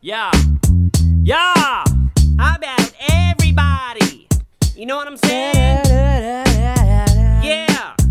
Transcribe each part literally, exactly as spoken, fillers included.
Yeah. Yeah. How about everybody? You know what I'm saying? Yeah.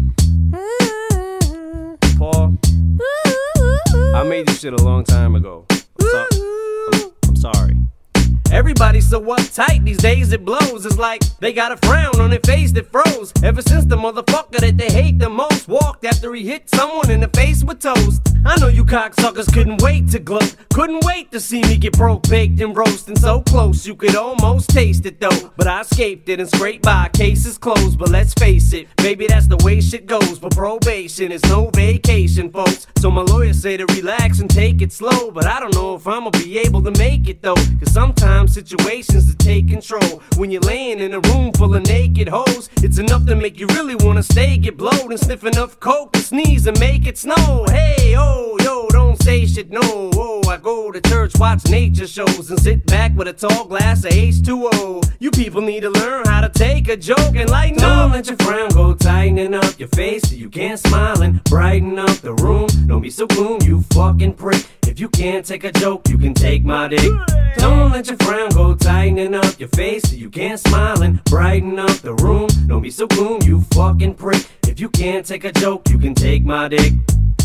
Paul, I made this shit a long time ago. I'm, so I'm, I'm sorry. Everybody's so uptight these days it blows. It's like they got a frown on their face that froze ever since the motherfucker that they hate the most walked after he hit someone in the face with toast. I know you cocksuckers couldn't wait to gloat, couldn't wait to see me get broke, baked and roasting so close you could almost taste it though. But I escaped it and scraped by, cases closed. But let's face it, baby, that's the way shit goes. But probation is no vacation, folks. So my lawyers say to relax and take it slow. But I don't know if I'ma be able to make it though, cause sometimes situations to take control. When you're laying in a room full of naked hoes, it's enough to make you really wanna stay, get blowed, and sniff enough coke to sneeze and make it snow. Hey, oh, yo, don't say shit, no. Oh, I go to church, watch nature shows, and sit back with a tall glass of H two O. You people need to learn how to take a joke and lighten up. Don't let your frown go, tightening up your face so you can't smile and brighten up the room. Don't be so gloom, you fucking prick. If you can't take a joke, you can take my dick. Don't let your frown go, tightening up your face so you can't smile and brighten up the room. Don't be so gloom, you fucking prick. If you can't take a joke, you can take my dick.